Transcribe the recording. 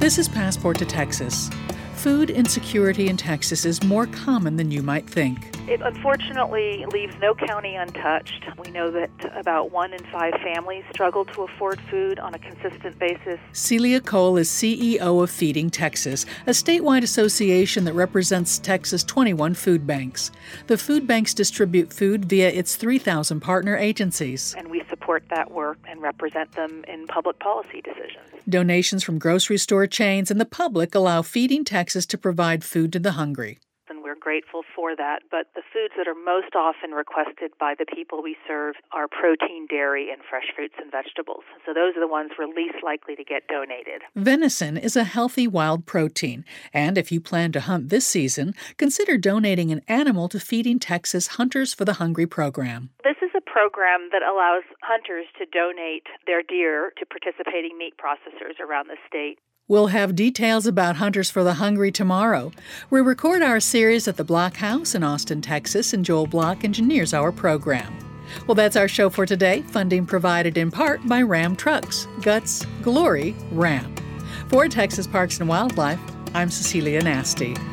This is Passport to Texas. Food insecurity in Texas is more common than you might think. It unfortunately leaves no county untouched. We know that about 1 in 5 families struggle to afford food on a consistent basis. Celia Cole is CEO of Feeding Texas, a statewide association that represents Texas' 21 food banks. The food banks distribute food via its 3,000 partner agencies. And we support that work and represent them in public policy decisions. Donations from grocery store chains and the public allow Feeding Texas to provide food to the hungry. And we're grateful for that, but the foods that are most often requested by the people we serve are protein, dairy, and fresh fruits and vegetables. So those are the ones we're least likely to get donated. Venison is a healthy wild protein, and if you plan to hunt this season, consider donating an animal to Feeding Texas Hunters for the Hungry program. This is a program that allows hunters to donate their deer to participating meat processors around the state. We'll have details about Hunters for the Hungry tomorrow. We record our series at the Block House in Austin, Texas, and Joel Block engineers our program. Well, that's our show for today. Funding provided in part by Ram Trucks. Guts, glory, Ram. For Texas Parks and Wildlife, I'm Cecilia Nasty.